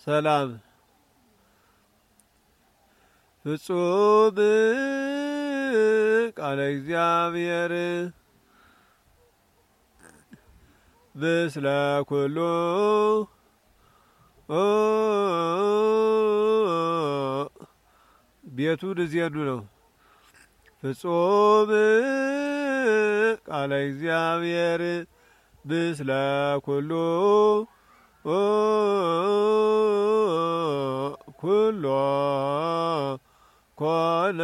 ሰላም ፍጹም ቃለ እግዚአብሔር ምስለ ኩሉ ቤቱ ድዜዱ ነው። ፍጹም ቃለ እግዚአብሔር ምስለ ኩሉ ኩሎ ኮነ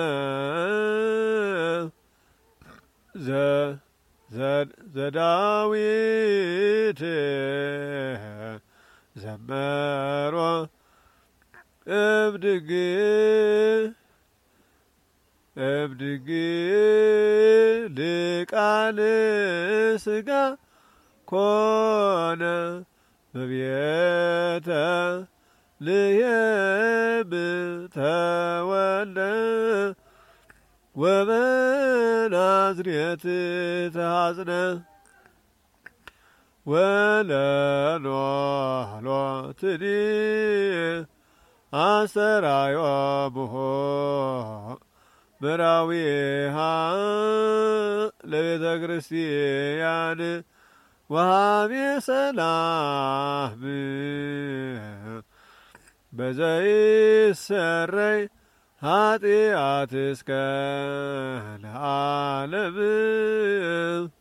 ዘዳዊት ዘመሮ እብድግ ልቃል ስጋ ኮነ በቤተ ልሔም ተወልደ ወበናዝሬት ተሐጽነ ወለሎትኒ አሰራዮ ብሆ ምራዊሃ ለቤተ ክርስቲያን ወሃቤ ሰላም በዘይሰረይ ኃጢአት እስከ ለዓለም